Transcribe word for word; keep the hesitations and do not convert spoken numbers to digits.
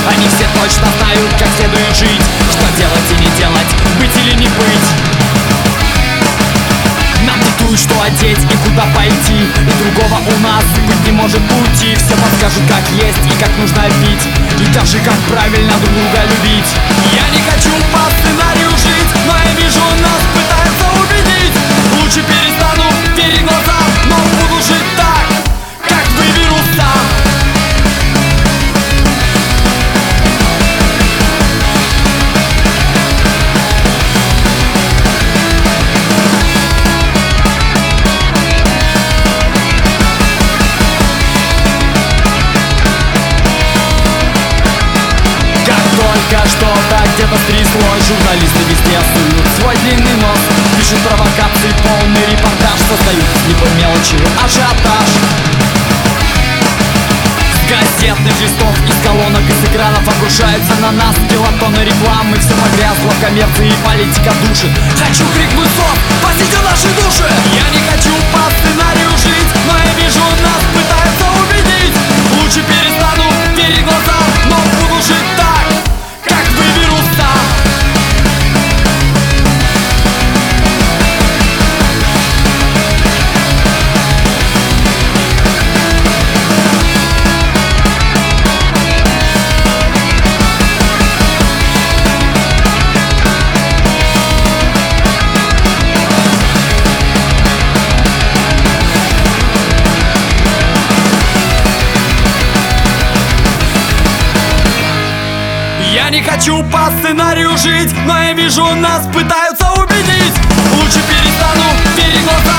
Они все точно знают, как следует жить, что делать и не делать, быть или не быть. Нам диктуют, что одеть и куда пойти, и другого у нас быть не может пути. Все подскажут, как есть и как нужно пить, и даже как правильно друг друга любить. Я не хочу по сценарию жить, но я вижу, нас пытаются убедить. Лучше перестану верить глазам, но буду жить так, как выберу сам. Только что-то где-то стряслось, журналисты везде суют свой длинный нос, пишут провокации, полный репортаж, создают не по мелочи ажиотаж. С газетных листов, из колонок, из экранов обрушаются на нас килотонны рекламы. Все погрязло в коммерции и политика душит. Хочу крикнуть стоп, спасите наши души. Я не хочу по сценарию жить, но я вижу, нас пытаются убедить. Лучше перестану верить глазам, но буду жить так, как выберу сам. Я не хочу по сценарию жить, но я вижу, нас пытаются убедить. Лучше перестану верить глазам.